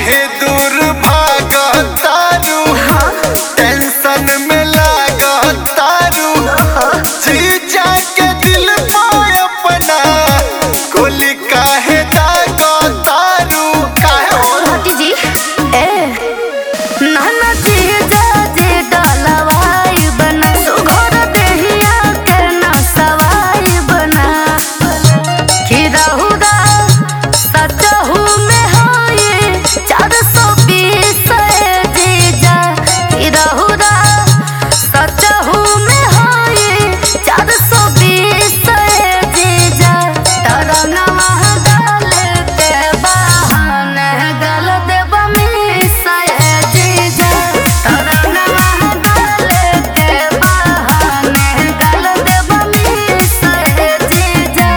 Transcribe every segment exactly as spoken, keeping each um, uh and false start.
काहे दूर भागतारू टेंशन में लागतारू जीजा के दिल में अपना गोली काहे दागतारू काहे हो हटी जी ए नाना जीजा जी डलवाई बना सुघर देहिया करना सवाई बना कि रहुदा सचहू में होए चार सौ बीस जीजा कि रहुदा सचहू में होए चार सौ बीस जीजा तरंगवा डाल के बहाने गल देव मिस जीजा तरंगवा डाल के बहाने गल देव मिस जीजा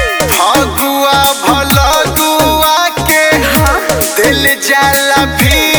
फगुआ भलगुआ के दिल जाला भी